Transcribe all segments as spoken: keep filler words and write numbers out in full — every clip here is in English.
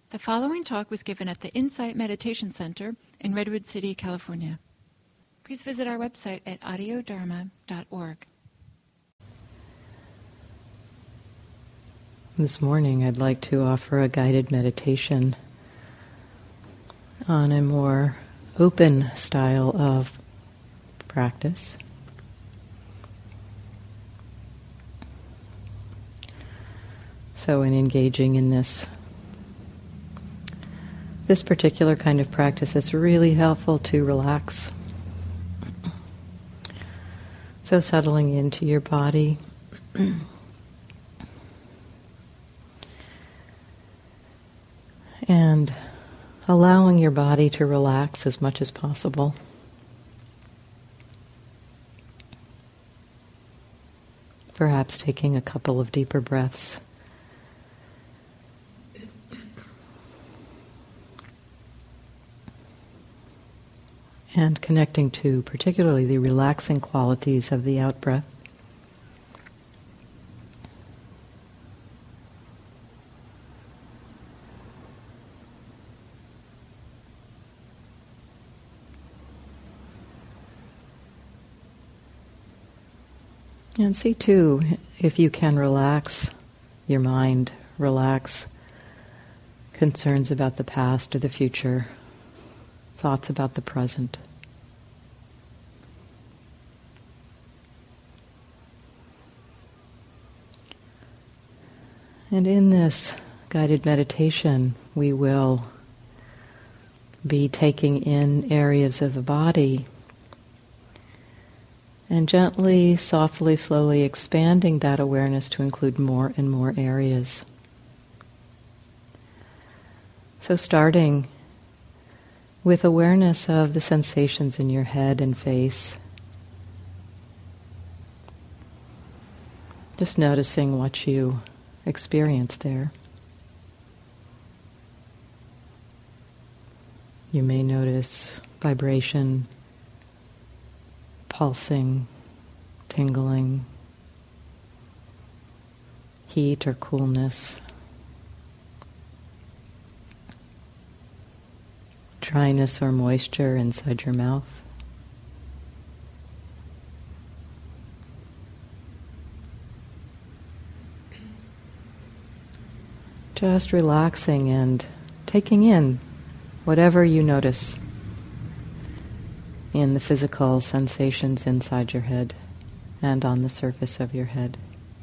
The following talk was given at the Insight Meditation Center in Redwood City, California. Please visit our website at audio dharma dot org. This morning I'd like to offer a guided meditation on a more open style of practice. So in engaging in this this particular kind of practice, it's really helpful to relax. So settling into your body. And allowing your body to relax as much as possible. Perhaps taking a couple of deeper breaths. And connecting to particularly the relaxing qualities of the out-breath. And see too, if you can relax your mind, relax concerns about the past or the future, thoughts about the present. And in this guided meditation, we will be taking in areas of the body and gently, softly, slowly expanding that awareness to include more and more areas. So starting with awareness of the sensations in your head and face. Just noticing what you experience there. You may notice vibration, pulsing, tingling, heat or coolness, dryness or moisture inside your mouth. Just relaxing and taking in whatever you notice in the physical sensations inside your head and on the surface of your head.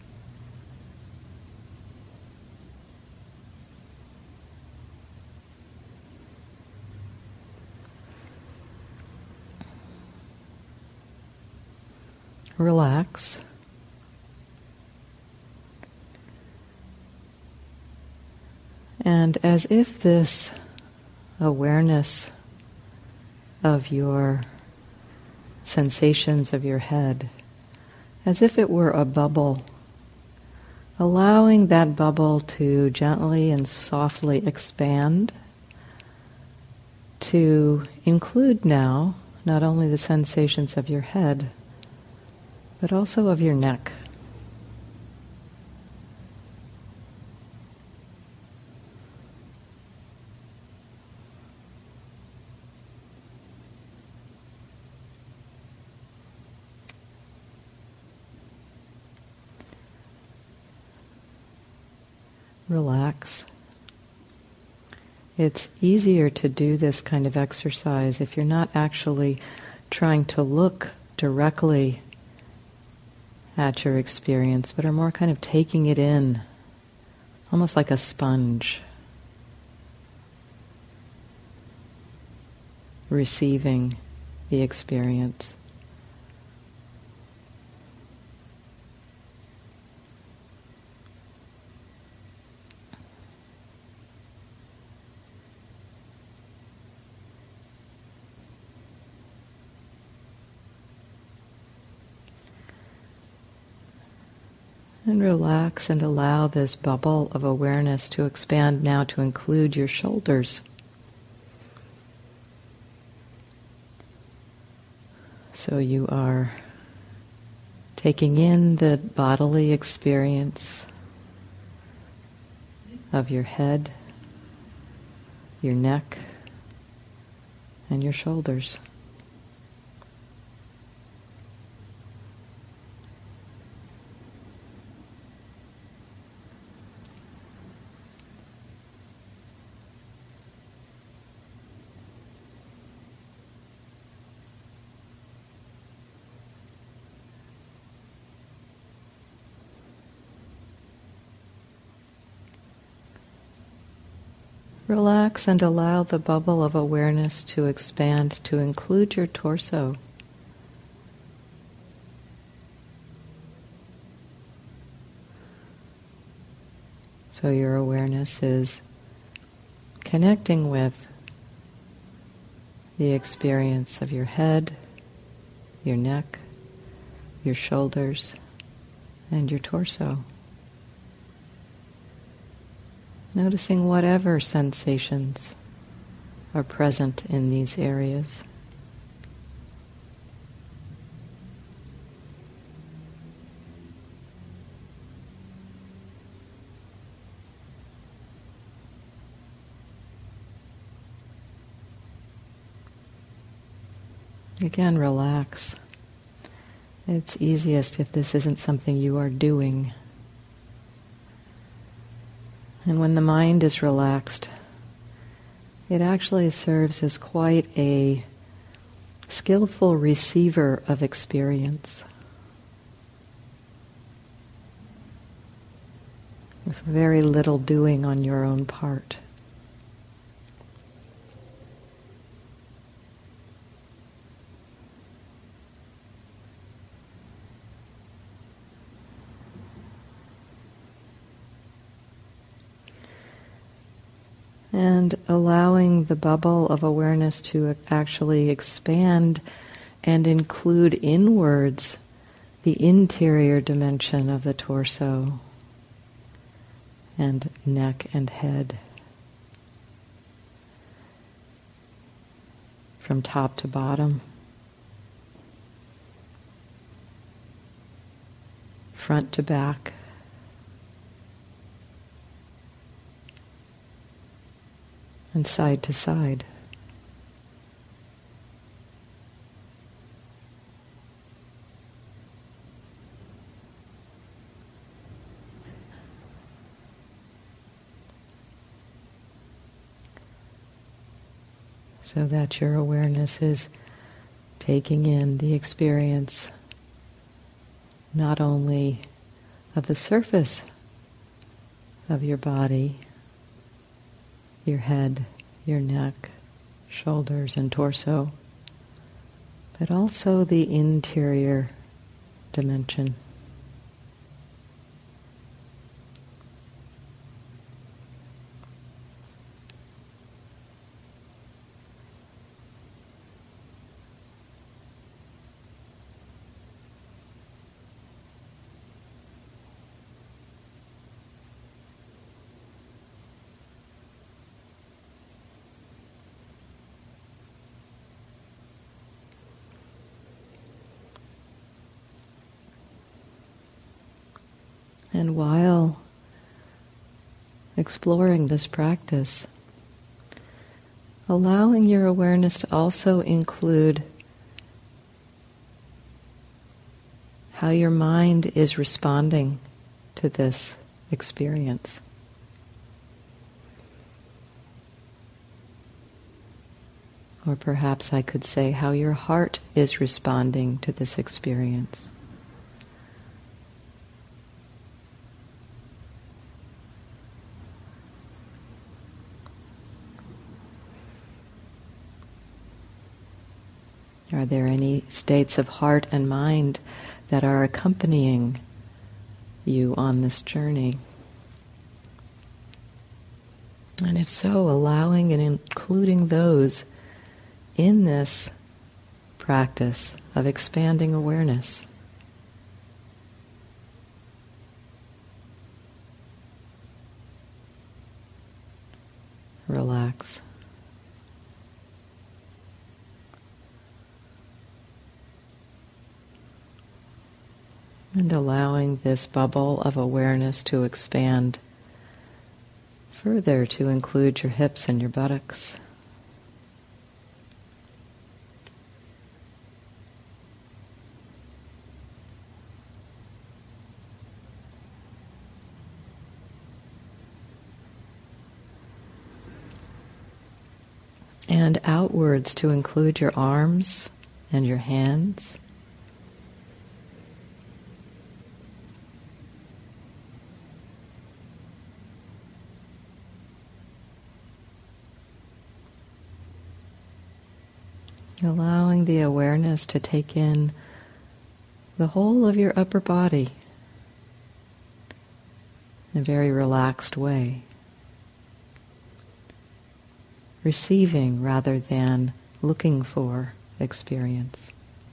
Relax. And as if this awareness of your sensations of your head, as if it were a bubble, allowing that bubble to gently and softly expand to include now not only the sensations of your head, but also of your neck. Relax. It's easier to do this kind of exercise if you're not actually trying to look directly at your experience, but are more kind of taking it in, almost like a sponge, receiving the experience. And relax and allow this bubble of awareness to expand now to include your shoulders. So you are taking in the bodily experience of your head, your neck, and your shoulders. Relax and allow the bubble of awareness to expand to include your torso. So your awareness is connecting with the experience of your head, your neck, your shoulders, and your torso. Noticing whatever sensations are present in these areas. Again, relax. It's easiest if this isn't something you are doing. And when the mind is relaxed, it actually serves as quite a skillful receiver of experience, with very little doing on your own part. And allowing the bubble of awareness to actually expand and include inwards the interior dimension of the torso and neck and head. From top to bottom, front to back. And side to side. So that your awareness is taking in the experience not only of the surface of your body, your head, your neck, shoulders, and torso, but also the interior dimension. And while exploring this practice, allowing your awareness to also include how your mind is responding to this experience. Or perhaps I could say how your heart is responding to this experience. Are there any states of heart and mind that are accompanying you on this journey? And if so, allowing and including those in this practice of expanding awareness. Relax. And allowing this bubble of awareness to expand further to include your hips and your buttocks. And outwards to include your arms and your hands. Allowing the awareness to take in the whole of your upper body in a very relaxed way. Receiving rather than looking for experience.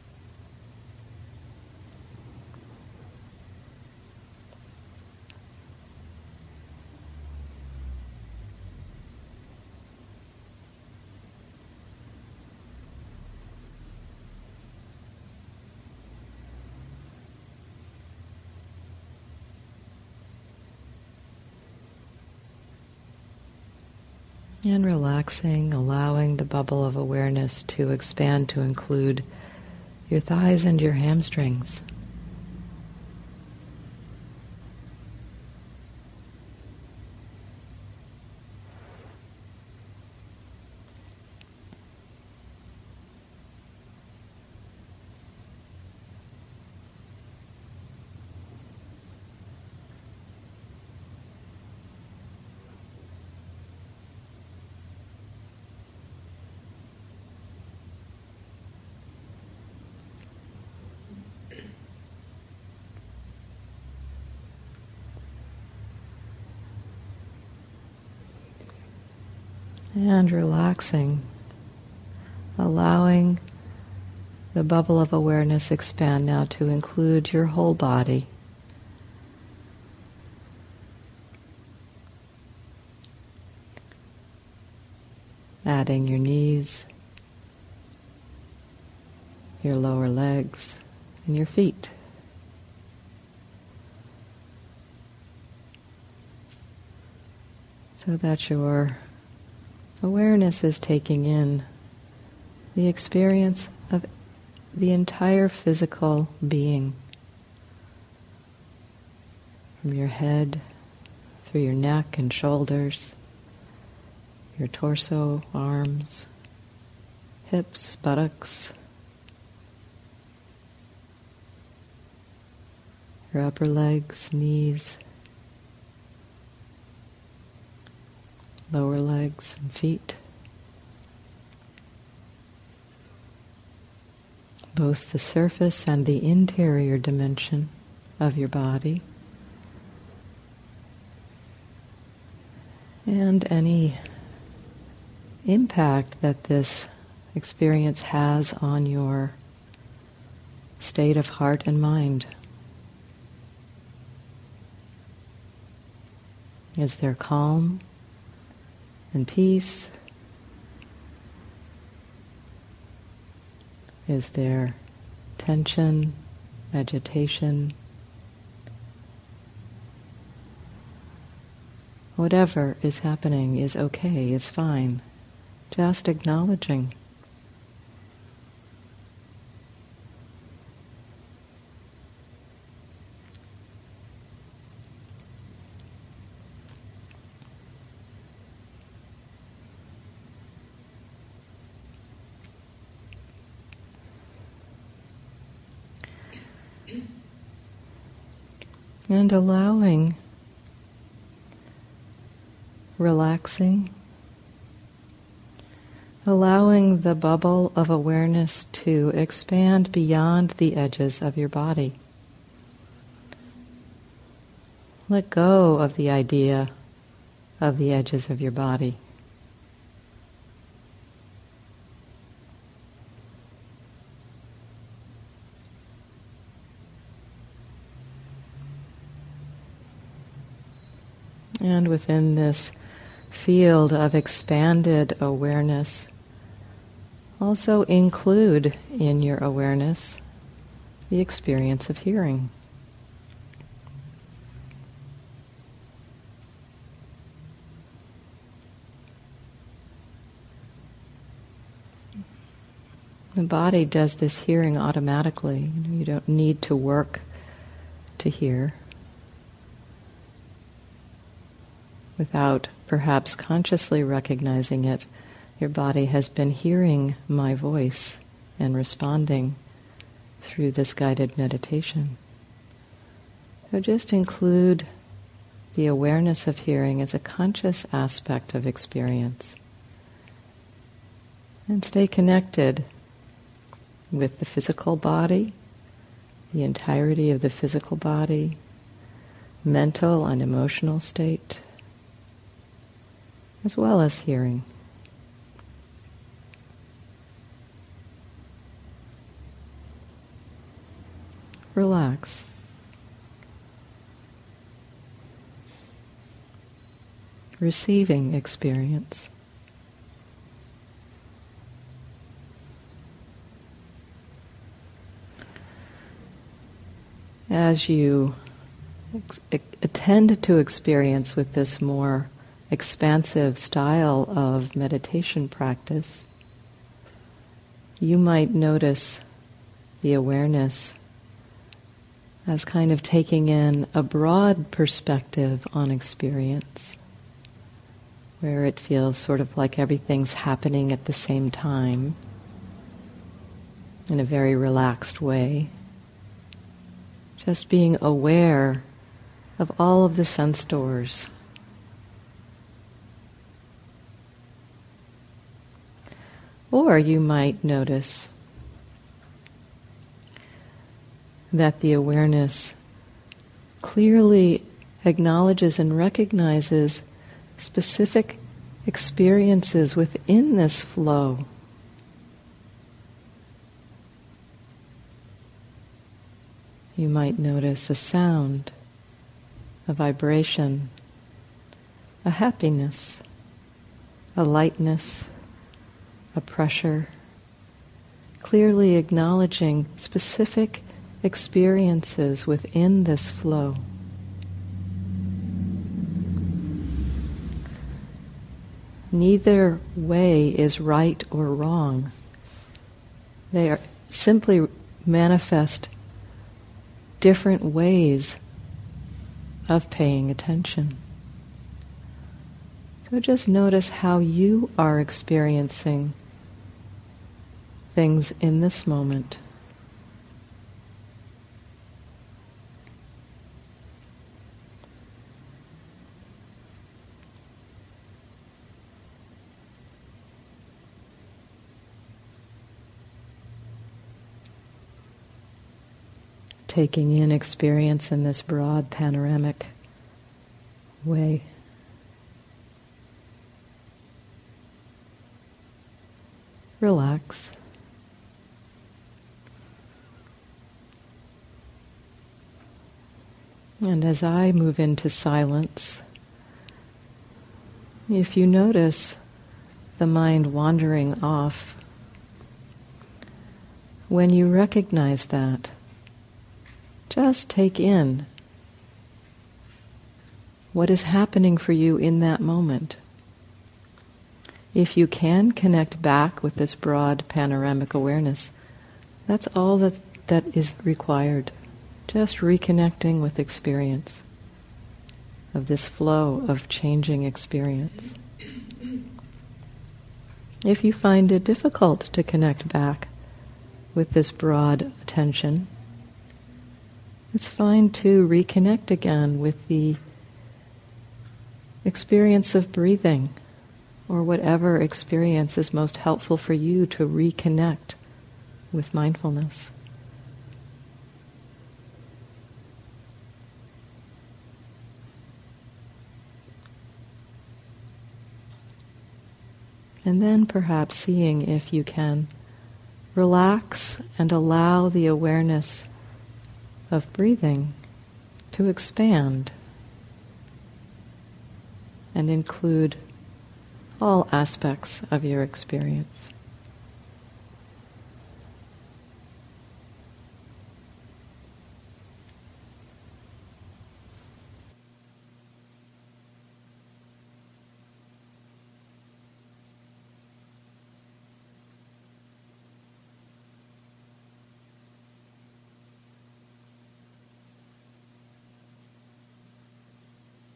And relaxing, allowing the bubble of awareness to expand to include your thighs and your hamstrings. And relaxing, allowing the bubble of awareness expand now to include your whole body. Adding your knees, your lower legs, and your feet. So that your awareness is taking in the experience of the entire physical being. From your head, through your neck and shoulders, your torso, arms, hips, buttocks, your upper legs, knees, lower legs and feet, both the surface and the interior dimension of your body, and any impact that this experience has on your state of heart and mind. Is there calm and peace? Is there tension, agitation? Whatever is happening is okay, is fine. Just acknowledging. And allowing, relaxing, allowing the bubble of awareness to expand beyond the edges of your body. Let go of the idea of the edges of your body. And within this field of expanded awareness, also include in your awareness the experience of hearing. The body does this hearing automatically. You don't need to work to hear. Without perhaps consciously recognizing it, your body has been hearing my voice and responding through this guided meditation. So just include the awareness of hearing as a conscious aspect of experience. And stay connected with the physical body, the entirety of the physical body, mental and emotional state, as well as hearing. Relax. Receiving experience. As you ex- attend to experience with this more expansive style of meditation practice, you might notice the awareness as kind of taking in a broad perspective on experience, where it feels sort of like everything's happening at the same time in a very relaxed way. Just being aware of all of the sense doors. Or you might notice that the awareness clearly acknowledges and recognizes specific experiences within this flow. You might notice a sound, a vibration, a happiness, a lightness, a pressure, clearly acknowledging specific experiences within this flow. Neither way is right or wrong. They are simply manifest different ways of paying attention. So just notice how you are experiencing things in this moment. Taking in experience in this broad panoramic way. Relax. And as I move into silence, if you notice the mind wandering off, when you recognize that, just take in what is happening for you in that moment. If you can connect back with this broad panoramic awareness, that's all that, that is required. Just reconnecting with experience, of this flow of changing experience. If you find it difficult to connect back with this broad attention, it's fine to reconnect again with the experience of breathing, or whatever experience is most helpful for you to reconnect with mindfulness. And then perhaps seeing if you can relax and allow the awareness of breathing to expand and include all aspects of your experience.